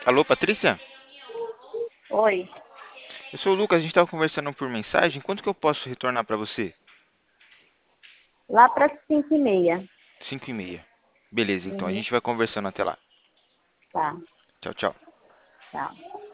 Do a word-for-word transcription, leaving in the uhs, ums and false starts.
Alô, Patrícia? Oi, Eu sou o Lucas, a gente estava conversando por mensagem. Quanto que eu posso retornar para você? lá para cinco e meia. Cinco e meia. Beleza, então a Uhum, gente vai conversando até lá. tá, Tchau, tchau. tá.